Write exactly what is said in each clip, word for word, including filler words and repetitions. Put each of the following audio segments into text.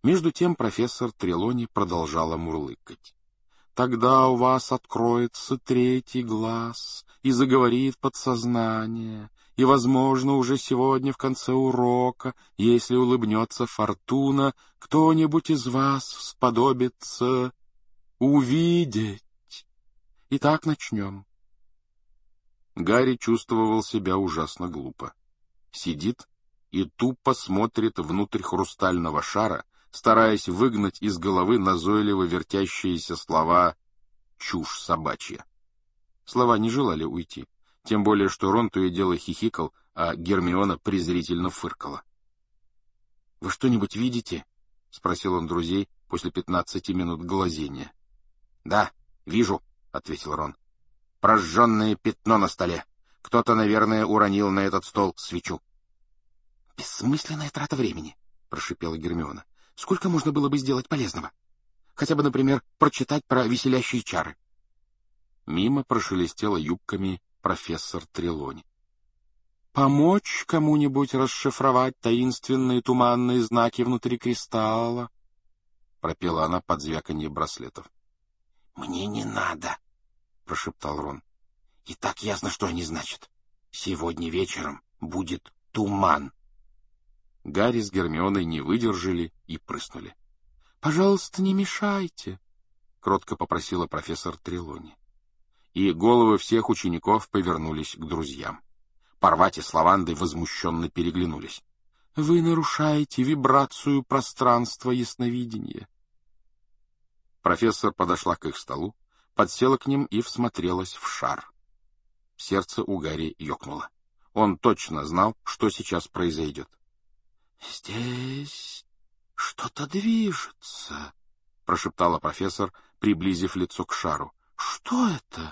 Между тем профессор Трелони продолжала мурлыкать. Тогда у вас откроется третий глаз и заговорит подсознание, и, возможно, уже сегодня в конце урока, если улыбнется фортуна, кто-нибудь из вас сподобится увидеть. Итак, начнем. Гарри чувствовал себя ужасно глупо. Сидит и тупо смотрит внутрь хрустального шара, стараясь выгнать из головы назойливо вертящиеся слова «чушь собачья». Слова не желали уйти, тем более что Рон то и дело хихикал, а Гермиона презрительно фыркала. — Вы что-нибудь видите? — спросил он друзей после пятнадцати минут глазения. — Да, вижу, — ответил Рон. — Прожженное пятно на столе. Кто-то, наверное, уронил на этот стол свечу. — Бессмысленная трата времени, — прошипела Гермиона. — Сколько можно было бы сделать полезного? Хотя бы, например, прочитать про веселящие чары. Мимо прошелестела юбками профессор Трелони. — Помочь кому-нибудь расшифровать таинственные туманные знаки внутри кристалла? — пропела она под звяканье браслетов. — Мне не надо, — прошептал Рон. — И так ясно, что они значат. Сегодня вечером будет туман. Гарри с Гермионой не выдержали и прыснули. — Пожалуйста, не мешайте, — кротко попросила профессор Трелони. И головы всех учеников повернулись к друзьям. Парвати с Лавандой возмущенно переглянулись. — Вы нарушаете вибрацию пространства ясновидения. Профессор подошла к их столу, подсела к ним и всмотрелась в шар. Сердце у Гарри ёкнуло. Он точно знал, что сейчас произойдет. — Здесь что-то движется, — прошептала профессор, приблизив лицо к шару. — Что это?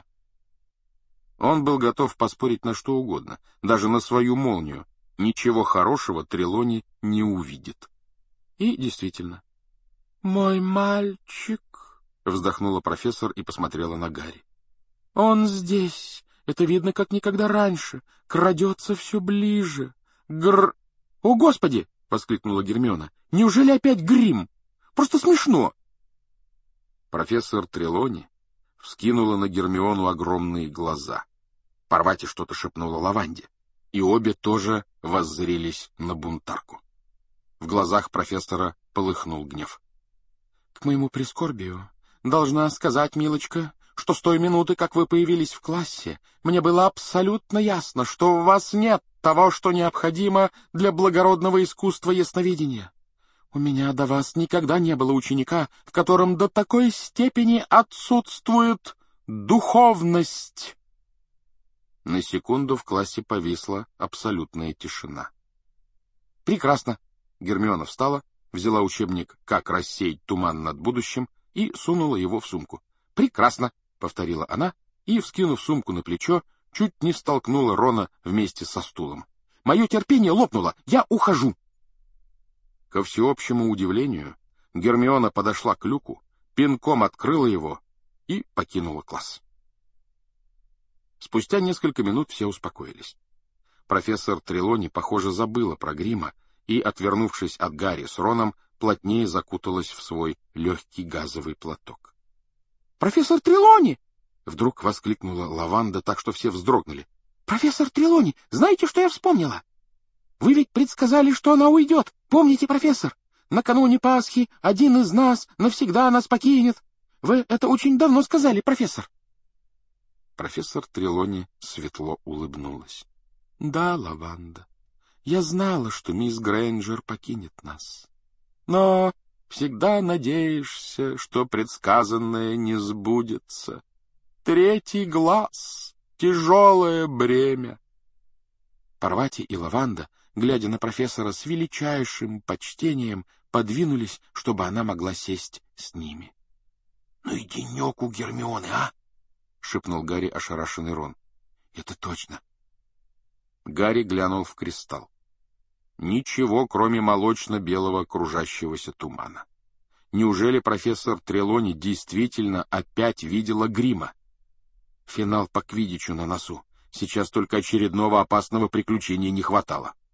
Он был готов поспорить на что угодно, даже на свою молнию. Ничего хорошего Трелони не увидит. И действительно. — Мой мальчик, — вздохнула профессор и посмотрела на Гарри. — Он здесь. Это видно, как никогда раньше. Крадется все ближе. Гр... — О, Господи! — воскликнула Гермиона. — Неужели опять грим? Просто смешно! Профессор Трелони вскинула на Гермиону огромные глаза. Парвати что-то шепнула Лаванде, и обе тоже воззрелись на бунтарку. В глазах профессора полыхнул гнев. — К моему прискорбию должна сказать, милочка, что с той минуты, как вы появились в классе, мне было абсолютно ясно, что у вас нет того, что необходимо для благородного искусства ясновидения. У меня до вас никогда не было ученика, в котором до такой степени отсутствует духовность. На секунду в классе повисла абсолютная тишина. «Прекрасно!» Гермиона встала, взяла учебник «Как рассеять туман над будущим» и сунула его в сумку. «Прекрасно!» — повторила она и, вскинув сумку на плечо, чуть не столкнула Рона вместе со стулом. «Мое терпение лопнуло! Я ухожу!» Ко всеобщему удивлению, Гермиона подошла к люку, пинком открыла его и покинула класс. Спустя несколько минут все успокоились. Профессор Трелони, похоже, забыла про грима и, отвернувшись от Гарри с Роном, плотнее закуталась в свой легкий газовый платок. — Профессор Трелони! — вдруг воскликнула Лаванда так, что все вздрогнули. — Профессор Трелони, знаете, что я вспомнила? Вы ведь предсказали, что она уйдет. Помните, профессор? Накануне Пасхи один из нас навсегда нас покинет. Вы это очень давно сказали, профессор. Профессор Трелони светло улыбнулась. — Да, Лаванда, я знала, что мисс Грейнджер покинет нас. Но всегда надеешься, что предсказанное не сбудется. Третий глаз — тяжелое бремя. Парвати и Лаванда, глядя на профессора с величайшим почтением, подвинулись, чтобы она могла сесть с ними. — Ну и денек у Гермионы, а? — шепнул Гарри ошарашенный Рон. — Это точно. Гарри глянул в кристалл. Ничего, кроме молочно-белого кружащегося тумана. Неужели профессор Трелони действительно опять видела грима? Финал по квиддичу на носу. Сейчас только очередного опасного приключения не хватало.